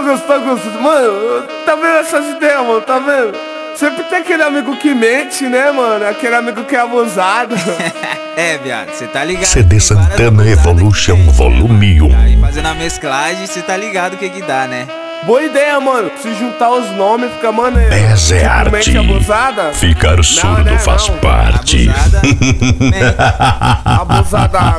gostoso. Mano, tá vendo essas ideias, mano? Tá vendo? Sempre tem aquele amigo que mente, né, mano? Aquele amigo que é abusado. É, viado, cê tá ligado. CD Santana Evolution Volume 1. Aí fazendo a mesclagem, cê tá ligado o que dá, né? Boa ideia, mano. Se juntar os nomes fica maneiro. Pés é arte. Mente abusada? Ficar surdo não, faz não. parte. Abusada,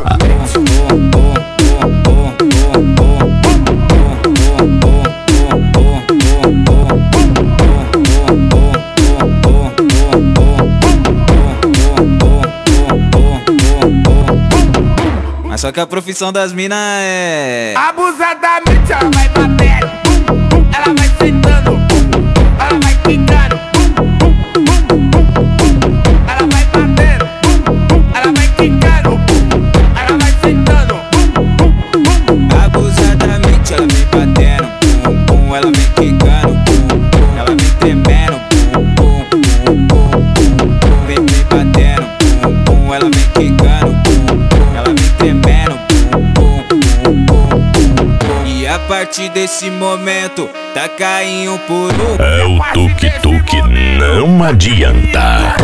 Mas só que a profissão das minas é... Abusadamente ela vai batendo, ela vai sentando, ela vai quicando, ela vai batendo, ela vai quicando, ela vai sentando. Abusadamente ela vem batendo, ela vem quicando, ela vem tremendo, vem batendo, ela vem quicando, ela vem tremendo, e a partir desse momento tá caindo por um. É o tuk-tuk, não adianta.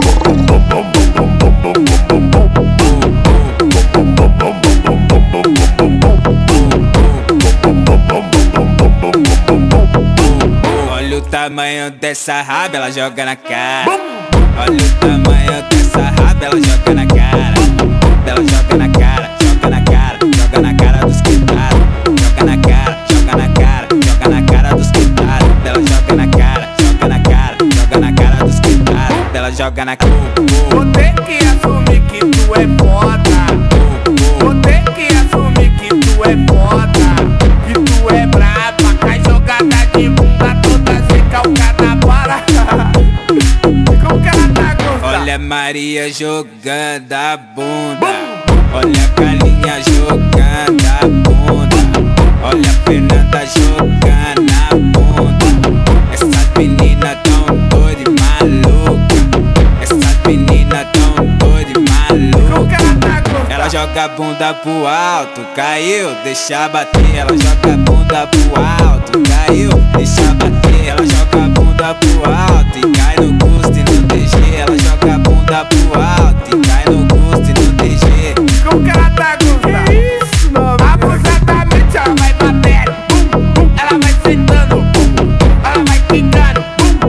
Olha o tamanho dessa raba, ela joga na cara. Olha o tamanho dessa raba, ela joga na cara. Ela joga na cara, joga na cara, joga na cara dos quitados. Joga na cara, joga na cara, joga na cara dos quitados. Ela joga na cara, joga na cara, joga na cara dos quitados. Ela joga na cara. Vou ter que assumir que tu é foda. Vou ter que assumir que tu é foda. Que tu é braba, com a jogada de bunda toda recalcada para. Como que ela tá gostando? Olha a Maria jogando a bunda. Olha a Carlinha jogando a bunda. Olha a Fernanda jogando a bunda. Essas meninas tão doidas e malucas. Essas meninas tão doidas e Como malucas. que ela tá gostando? Ela joga a bunda pro alto, caiu, deixa bater. Ela joga a bunda pro alto, caiu, deixa bater. Ela joga a bunda pro alto e cai no gosto e no DG. Ela joga a bunda pro alto e cai no gosto e no DG. Como que ela tá gostando? Isso, não, abusadamente ela vai batendo, ela vai sentando, ela vai quicando,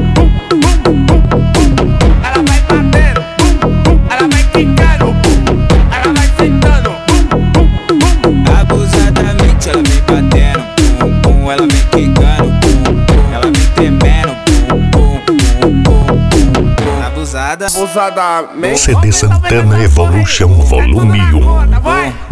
ela vai batendo, ela vai quicando, ela vai sentando. Abusadamente ela vem batendo, ela vem quicando, ela vem tremendo, abusada. Abusadamente. CD Santana Evolution Volume 1. Vai.